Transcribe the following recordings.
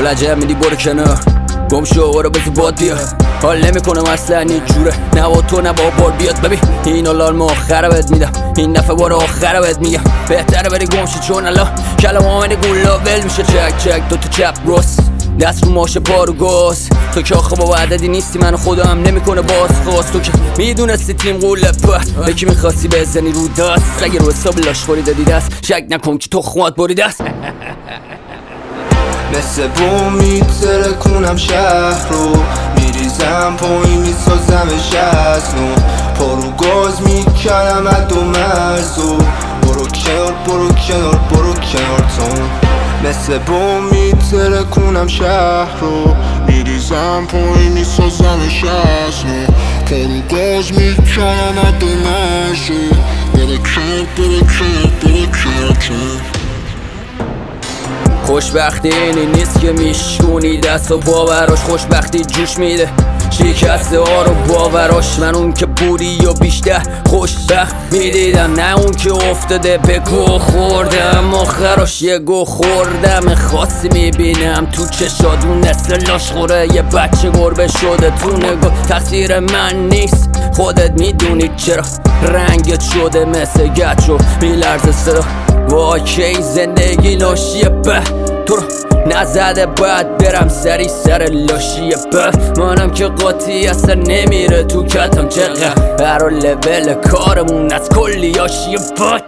کلنجه میدی برو کنار گم شو برو بزی باد بیا حال نمیکنم اصلا این جوره نه با تو نه با بار بیاد ببین این الان آخره بهت میدم این دفعه بار آخره بهت میگم بهتره بری گم شو چون الان کلام آمنی گولا ول میشه چک چک دو تا چپ راست دست رو ماشه پا رو گاز تو که آخه با عددی نیستی من خودم نمیکنه باز خواست تو که میدونستی تیم قوله پت به کی میخواستی بزنی رو دست اگه رو حساب لاشخوری دادی دست شک نکن که تو خواد بری دست مثل بوم میترکونم شهر رو میریزم پایین میسازمش از نو پارو گاز میکنم از دو مرزو برو کنار برو کنار برو کنار تون مثل بوم میترکونم شهر رو میریزم پایین میسازمش از نو پارو گاز میکنم از دو مرزو برو کنار برو کنار برو کنار تون خوشبختی اینی نیست که میشونی دست و باوراش خوشبختی جوش میده شکسته ها رو باوراش من اون که بودی یا بیشتر خوشبخت میدیدم نه اون که افتاده به گو خوردم آخراش یه گو خوردم خاصی میبینم تو چشاد اون نسل لاشخوره یه بچه گربه شده تو نگاه تقصیر من نیست خودت میدونی چرا رنگت شده مثل گچو میلرزه صدا واکی زندگی لاشیه به تو رو نزده باید برم سری سر لاشیه به منم که قاطی اصلا نمیره تو کتم چقدر هر لول کارمون از کلی آشیه به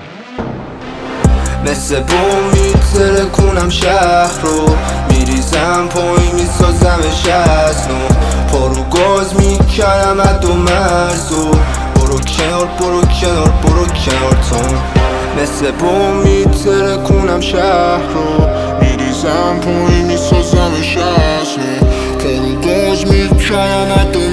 مثل بوم میترکونم شهر رو میریزم پایین میسازمش از نو پارو گاز میکنم از دو مرزو برو کنار برو کنار برو کنار تون مثل بوم میترکونم شهر رو میریزم پایین میسازمش از نو پارو گاز میکنم از دو